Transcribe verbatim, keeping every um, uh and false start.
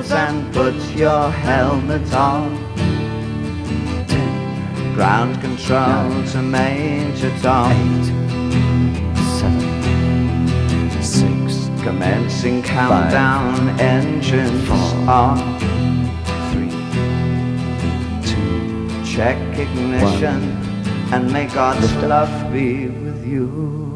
seatbelts and put your helmet on. ten, Ground control nine, to Major Tom. eight, seven, six, Commencing countdown, five, engines four, on. three, two, Check ignition, and may God's Lift up. love be with you.